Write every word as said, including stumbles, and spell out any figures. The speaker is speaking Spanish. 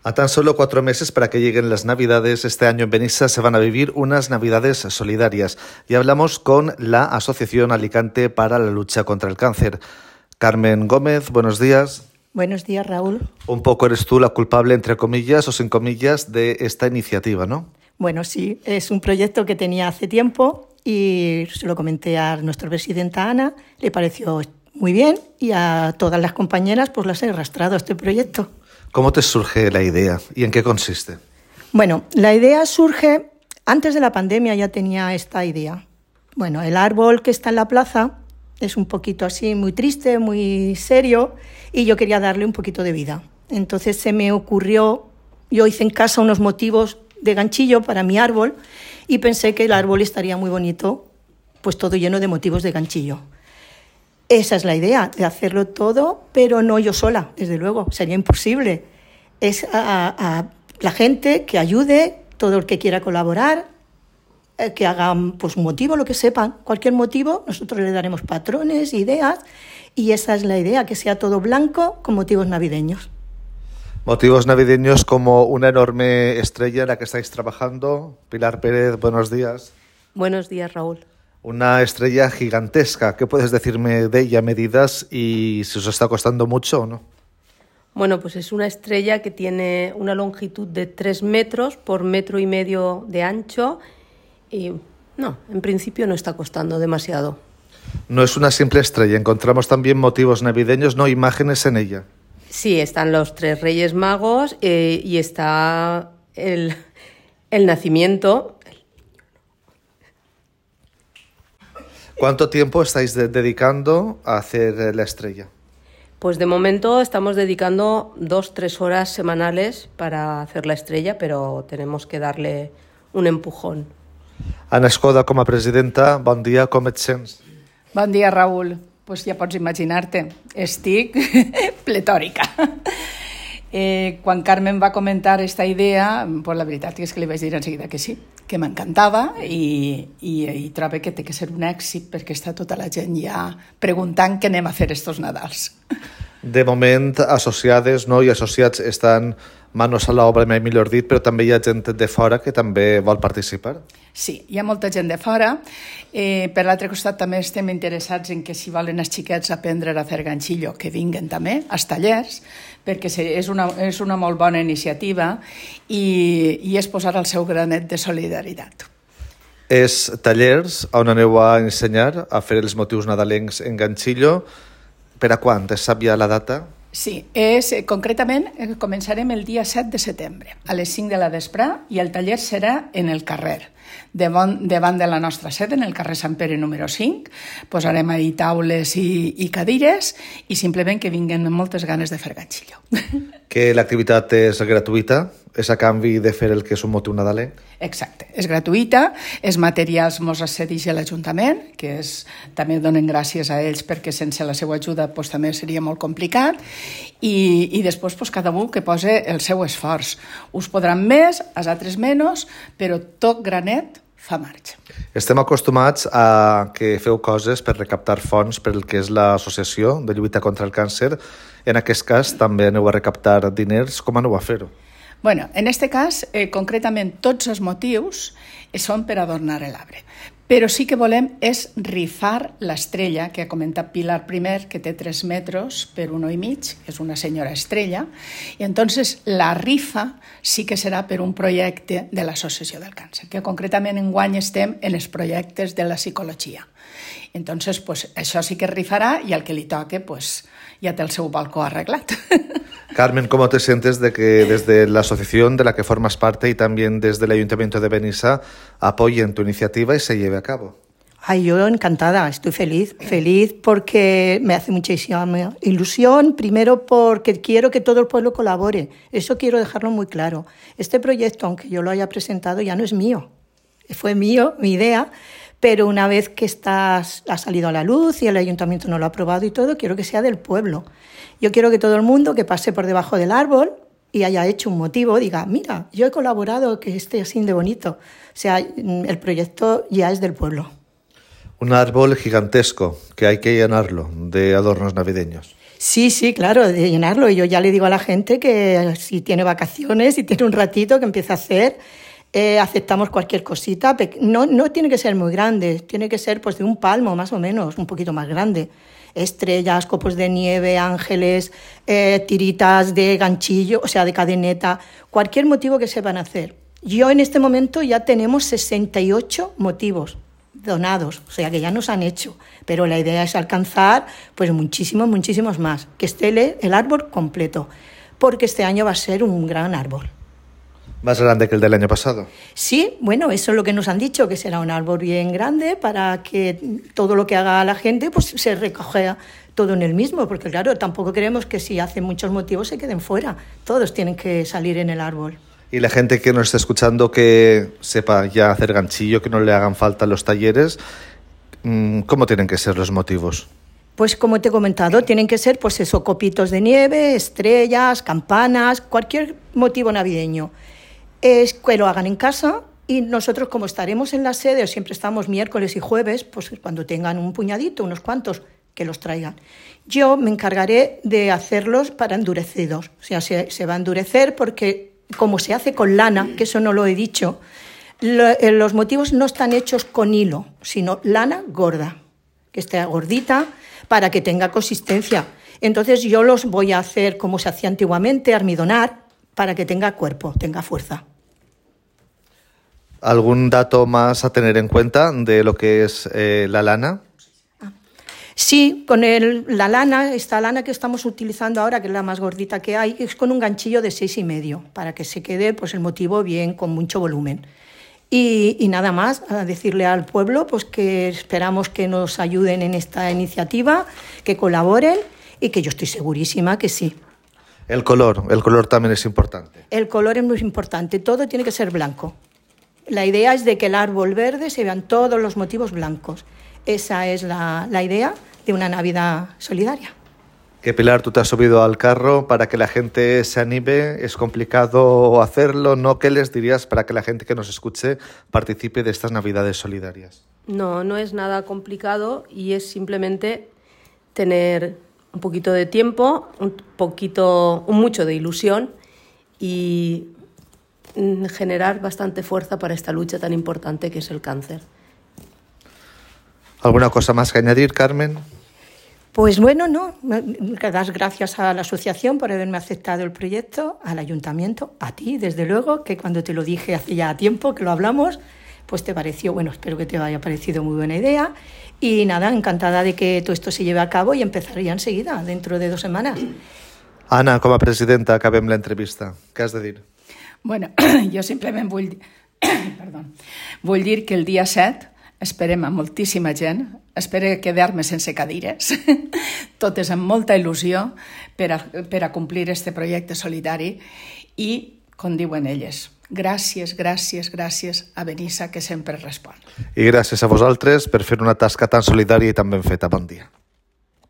A tan solo cuatro meses para que lleguen las Navidades, este año en Benissa se van a vivir unas Navidades solidarias. Y hablamos con la Asociación Alicante para la Lucha contra el Cáncer. Carmen Gómez, buenos días. Buenos días, Raúl. Un poco eres tú la culpable, entre comillas o sin comillas, de esta iniciativa, ¿no? Bueno, sí, es un proyecto que tenía hace tiempo y se lo comenté a nuestra presidenta Ana, le pareció muy bien y a todas las compañeras pues las he arrastrado a este proyecto. ¿Cómo te surge la idea y en qué consiste? Bueno, la idea surge, antes de la pandemia ya tenía esta idea. Bueno, el árbol que está en la plaza es un poquito así, muy triste, muy serio, y yo quería darle un poquito de vida. Entonces se me ocurrió, yo hice en casa unos motivos de ganchillo para mi árbol y pensé que el árbol estaría muy bonito, pues todo lleno de motivos de ganchillo. Esa es la idea, de hacerlo todo, pero no yo sola, desde luego, sería imposible. Es a, a la gente que ayude, todo el que quiera colaborar, eh, que hagan pues, un motivo, lo que sepan, cualquier motivo, nosotros le daremos patrones, ideas, y esa es la idea, que sea todo blanco con motivos navideños. Motivos navideños como una enorme estrella en la que estáis trabajando. Pilar Pérez, buenos días. Buenos días, Raúl. Una estrella gigantesca. ¿Qué puedes decirme de ella, medidas y si os está costando mucho o no? Bueno, pues es una estrella que tiene una longitud de tres metros por metro y medio de ancho y no, en principio no está costando demasiado. No es una simple estrella, encontramos también motivos navideños, no imágenes en ella. Sí, están los tres Reyes Magos eh, y está el, el nacimiento. ¿Cuánto tiempo estáis de- dedicando a hacer la estrella? Pues de momento estamos dedicando dos, tres horas semanales para hacer la estrella, pero tenemos que darle un empujón. Ana Escoda, com a presidenta, bon dia, com et sents? Bon dia, Raül. Pues ja pots imaginar-te, estic pletòrica. Eh, quan Carmen va comentar esta idea, pues la veritat és que li vaig dir enseguida que sí, que m'encantava i, i, i trobo que té que ser un èxit perquè està tota la gent ja preguntant què anem a fer estos Nadals. De moment, associades no, i associats estan manos a l'obra, mai millor dit, però també hi ha gent de fora que també vol participar. Sí, hi ha molta gent de fora. Eh, per l'altre costat també estem interessats en que si volen els xiquets aprendre a fer ganxillo, que vinguen també als tallers, perquè és una, és una molt bona iniciativa i, i és posar el seu granet de solidaritat. És tallers on aneu a ensenyar a fer els motius nadalencs en ganxillo. Per a quan? Es sap ja la data? Sí, és, concretament eh, començarem el dia set de setembre, a les cinc de la vesprà, i el taller serà en el carrer, davant, davant de la nostra sede, en el carrer Sant Pere número cinc. Posarem ahí taules i, i cadires i simplement que vinguen amb moltes ganes de fer ganxillo. Que l'activitat és gratuïta? És a canvi de fer el que és un motiu nadalenc? Exacte, és gratuïta, els materials mos els cedeix l'Ajuntament, que és, també donen gràcies a ells perquè sense la seva ajuda pues, també seria molt complicat, i, i després pues, cada un que posa el seu esforç. Us podran més, els altres menys, però tot granet fa marxa. Estem acostumats a que feu coses per recaptar fons per el que és l'Associació de Lluita contra el Càncer. En aquest cas també aneu a recaptar diners. Com aneu a fer-ho? Bueno, en este cas, eh, concretament, tots els motius eh, són per adornar l'arbre. Però sí que volem és rifar l'estrella, que ha comentat Pilar primer, que té tres metres per uno i mig, que és una senyora estrella, i entonces la rifa sí que serà per un projecte de l'Associació del Càncer, que concretament enguany estem en els projectes de la psicologia. Entonces, pues, això sí que rifarà i al que li toque, pues, ja té el seu balcó arreglat. Carmen, ¿cómo te sientes de que desde la asociación de la que formas parte y también desde el Ayuntamiento de Benissa apoyen tu iniciativa y se lleve a cabo? Ay, yo encantada, estoy feliz, feliz porque me hace muchísima ilusión, primero porque quiero que todo el pueblo colabore, eso quiero dejarlo muy claro. Este proyecto, aunque yo lo haya presentado, ya no es mío, fue mío, mi idea, pero una vez que estás, ha salido a la luz y el ayuntamiento no lo ha aprobado y todo, quiero que sea del pueblo. Yo quiero que todo el mundo que pase por debajo del árbol y haya hecho un motivo, diga, mira, yo he colaborado, que esté así de bonito. O sea, el proyecto ya es del pueblo. Un árbol gigantesco que hay que llenarlo de adornos navideños. Sí, sí, claro, de llenarlo. Y yo ya le digo a la gente que si tiene vacaciones, si tiene un ratito, que empiece a hacer. Eh, aceptamos cualquier cosita. No, no tiene que ser muy grande, tiene que ser pues de un palmo más o menos, un poquito más grande. Estrellas, copos de nieve, ángeles, eh, tiritas de ganchillo, o sea, de cadeneta, cualquier motivo que sepan hacer. Yo en este momento ya tenemos sesenta y ocho motivos donados, o sea que ya nos han hecho, pero la idea es alcanzar pues muchísimos, muchísimos más, que esté el árbol completo, porque este año va a ser un gran árbol. ¿Más grande que el del año pasado? Sí, bueno, eso es lo que nos han dicho, que será un árbol bien grande para que todo lo que haga la gente pues se recoja todo en el mismo, porque claro, tampoco queremos que si hacen muchos motivos se queden fuera, todos tienen que salir en el árbol. Y la gente que nos está escuchando que sepa ya hacer ganchillo, que no le hagan falta los talleres, ¿cómo tienen que ser los motivos? Pues como te he comentado, tienen que ser pues eso, copitos de nieve, estrellas, campanas, cualquier motivo navideño. Es que lo hagan en casa y nosotros, como estaremos en la sede, o siempre estamos miércoles y jueves, pues cuando tengan un puñadito, unos cuantos, que los traigan. Yo me encargaré de hacerlos para endurecidos, o sea, se, se va a endurecer porque como se hace con lana, que eso no lo he dicho, lo, eh, los motivos no están hechos con hilo, sino lana gorda, que esté gordita para que tenga consistencia. Entonces yo los voy a hacer como se hacía antiguamente, almidonar, para que tenga cuerpo, tenga fuerza. ¿Algún dato más a tener en cuenta de lo que es eh, la lana? Sí, con el, la lana, esta lana que estamos utilizando ahora, que es la más gordita que hay, es con un ganchillo de seis y medio, para que se quede pues, el motivo bien, con mucho volumen. Y, y nada más, a decirle al pueblo pues, que esperamos que nos ayuden en esta iniciativa, que colaboren y que yo estoy segurísima que sí. El color, el color también es importante. El color es muy importante, todo tiene que ser blanco. La idea es de que el árbol verde se vean todos los motivos blancos. Esa es la, la idea de una Navidad solidaria. Que Pilar, tú te has subido al carro para que la gente se anime. ¿Es complicado hacerlo? ¿No? ¿Qué les dirías para que la gente que nos escuche participe de estas Navidades solidarias? No, no es nada complicado y es simplemente tener un poquito de tiempo, un poquito, un mucho de ilusión y generar bastante fuerza para esta lucha tan importante que es el cáncer. ¿Alguna cosa más que añadir, Carmen? Pues bueno, no, das gracias a la asociación por haberme aceptado el proyecto, al ayuntamiento, a ti, desde luego, que cuando te lo dije hace ya tiempo que lo hablamos, pues te pareció, bueno, espero que te haya parecido muy buena idea. Y nada, encantada de que todo esto se lleve a cabo y empezaría enseguida, dentro de dos semanas. Anna, com a presidenta, acabem l'entrevista. Què has de dir? Bueno, jo simplement vull, perdó, vull dir que el dia set esperem a moltíssima gent, espero quedar-me sense cadires, totes amb molta il·lusió per a, per a complir este projecte solidari i, com diuen elles, gràcies, gràcies, gràcies a Benissa, que sempre respon. I gràcies a vosaltres per fer una tasca tan solidària i tan ben feta. Bon dia.